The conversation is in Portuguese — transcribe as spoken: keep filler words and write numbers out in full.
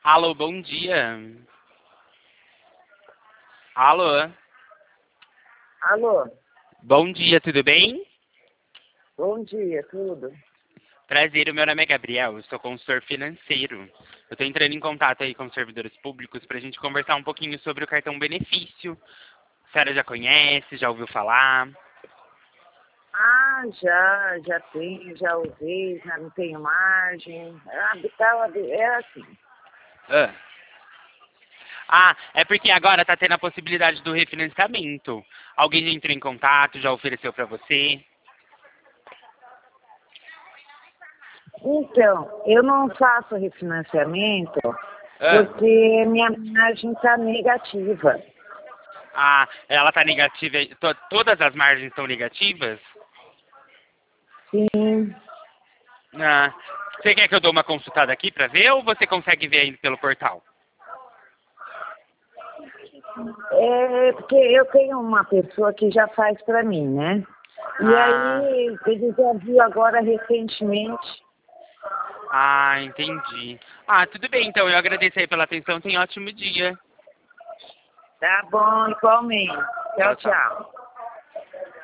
Alô, bom dia. Alô, Alô, bom dia, tudo bem? bom dia, tudo? Prazer, o meu nome é Gabriel, eu sou consultor financeiro. Eu estou entrando em contato aí com os servidores públicos para a gente conversar um pouquinho sobre o cartão benefício. A senhora já conhece, já ouviu falar? Ah, já, já tenho, já usei, já não tenho margem. Ah, tava- é assim. Ah. Ah, é porque agora está tendo a possibilidade do refinanciamento. Alguém já entrou em contato, já ofereceu para você? Então, eu não faço refinanciamento Ah, porque minha margem está negativa. ah ela está negativa, to- todas as margens estão negativas? Sim, Ah, você quer que eu dou uma consultada aqui para ver ou você consegue ver aí pelo portal? é porque eu tenho uma pessoa que já faz para mim, né? E Ah, aí, ele já viu agora recentemente. ah, entendi. Ah, tudo bem, então eu agradeço aí pela atenção. Tenha um ótimo dia. Tá bom, igualmente. Tchau, Tchau, tchau. tchau.